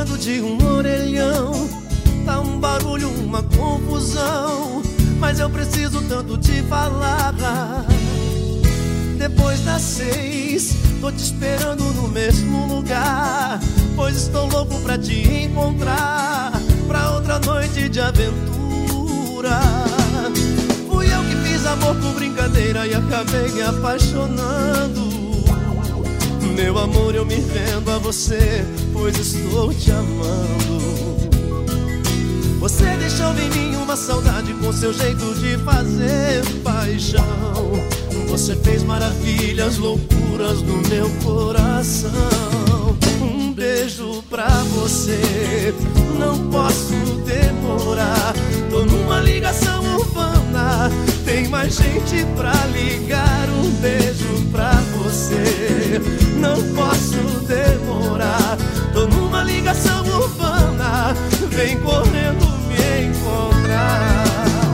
ligando de um orelhão. Tá um barulho, uma confusão, mas eu preciso tanto te falar. Depois das 6, tô te esperando no mesmo lugar, pois estou louco pra te encontrar, pra outra noite de aventura. Fui eu que fiz amor por brincadeira e acabei me apaixonando. Meu amor, eu me rendo a você, pois estou te amando. Você deixou em mim uma saudade com seu jeito de fazer paixão. Você fez maravilhas, loucuras no meu coração. Um beijo pra você, não posso demorar. Tô numa ligação urbana, tem mais gente pra ligar. Um beijo pra você, não posso demorar. Tô numa ligação urbana, vem correndo me encontrar.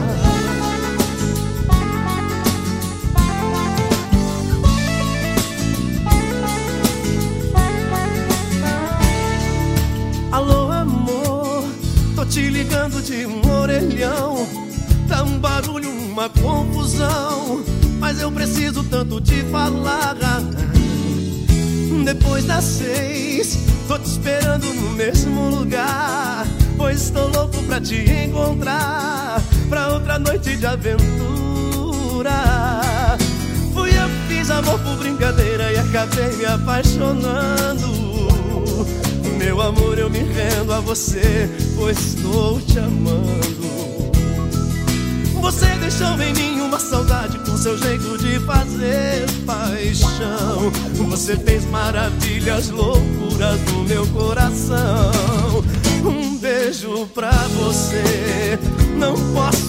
Alô, amor, tô te ligando de um orelhão. Tá um barulho, uma confusão, mas eu preciso tanto te falar. Depois das 6, tô te esperando no mesmo lugar, pois estou louco pra te encontrar, pra outra noite de aventura. Fui eu que fiz amor por brincadeira e acabei me apaixonando. Meu amor, eu me rendo a você, pois estou te amando. Você deixou em mim uma saudade com seu jeito de fazer paixão. Você fez maravilhas, loucuras no meu coração. Um beijo pra você, não posso